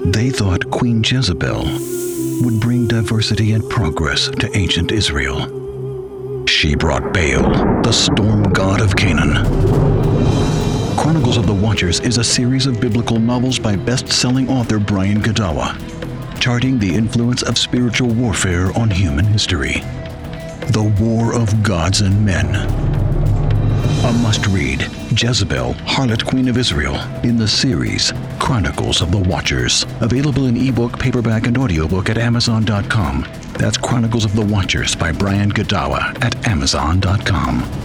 They thought Queen Jezebel would bring diversity and progress to ancient Israel. She brought Baal, the storm god of Canaan. Chronicles of the Watchers is a series of biblical novels by best-selling author Brian Godawa, charting the influence of spiritual warfare on human history. The War of Gods and Men. A must-read, Jezebel, Harlot Queen of Israel, in the series Chronicles of the Watchers. Available in ebook, paperback, and audiobook at Amazon.com. That's Chronicles of the Watchers by Brian Godawa at Amazon.com.